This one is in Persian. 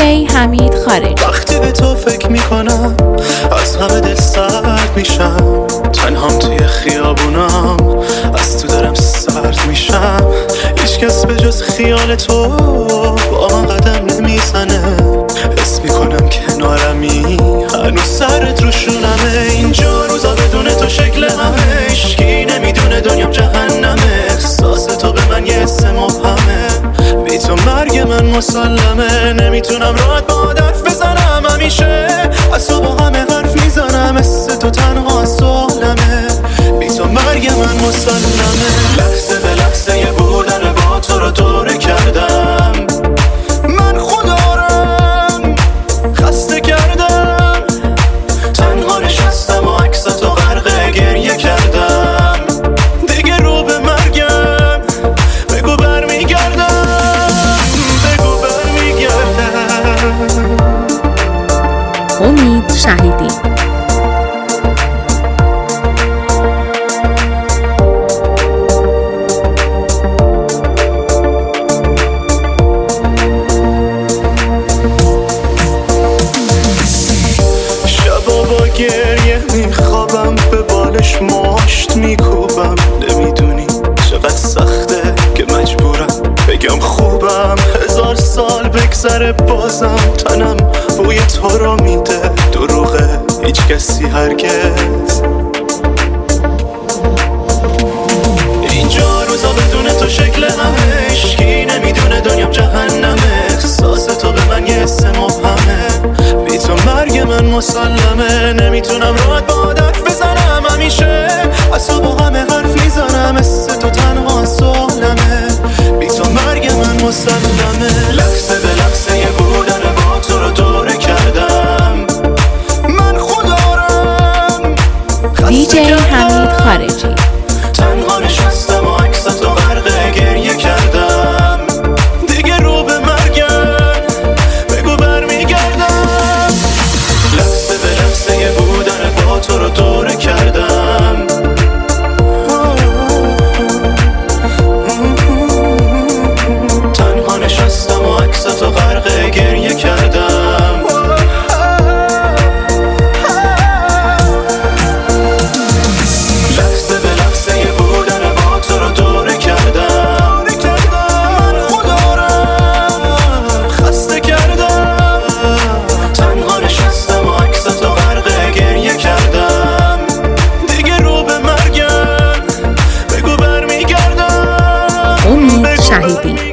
دیجی حمید خارجی. وقتی به تو فکر میکنم از همه دل سرد میشم، تنهام توی خیابونم از تو دارم سرد میشم. هیچ کس به جز خیال تو با من قدم نمیزنه، حس میکنم کنارمی هنوز سرت رو شونمه. اینجا روزا بدون تو شکل همه، هیچکی نمیدونه دنیام جهنمه. احساس تو به من یه حس مبهمه، بی تو مرگ من مسلمه. نمیتونم راحت با حرف بزنم، همیشه از تو با همه حرف میزنم. مثل تو تنها سالمه، بی تو مرگ من مسلمه. لحظه به لحظه یه بودن با تو رو دوره کردم، من خودارم خسته کردم. تنها نشستم و عکس تو غرق گریه کردم. دیگه رو به مرگم بگو برمیگردم، بگو برمیگردم. امید شهیدی. گریه میخوابم، به بالش مشت میکوبم. نمیدونی چقدر سخته که مجبورم بگم خوبم. 1000 سال بگذره بازم تنم بوی تو رو میده. دروغه هیچ کسی هرگز. اینجا روزا بدون تو شکل همه، هیچکی نمیدونه دنیام جهنمه. احساس تو به من یه حس مبهمه، بی تو مرگ من مسلمه. نمیتونم راحت با حرف بزنم، همیشه از تو با همه حرف میزنم. مثل تو تنها سالمه، بی تو مرگ من مسلمه. لحظه به لحظه یه بودن با تو رو دوره کردم، من خودارم دیجی حمید خارجی. تنها نشستم و عکس تو غرق گریه کردم. دیگه رو به مرگم بگو برمیگردم. لحظه به لحظه یه بودن با تو رو دوره کردم، تنها نشستم و عکس تو غرق گریه کردم. لحظه به لحظه یه بودن با تو رو دوره کردم، من خودارم خسته کردم. تنها نشستم و عکس تو غرق گریه کردم. دیگه رو به مرگم بگو برمیگردم. امید شهیدی.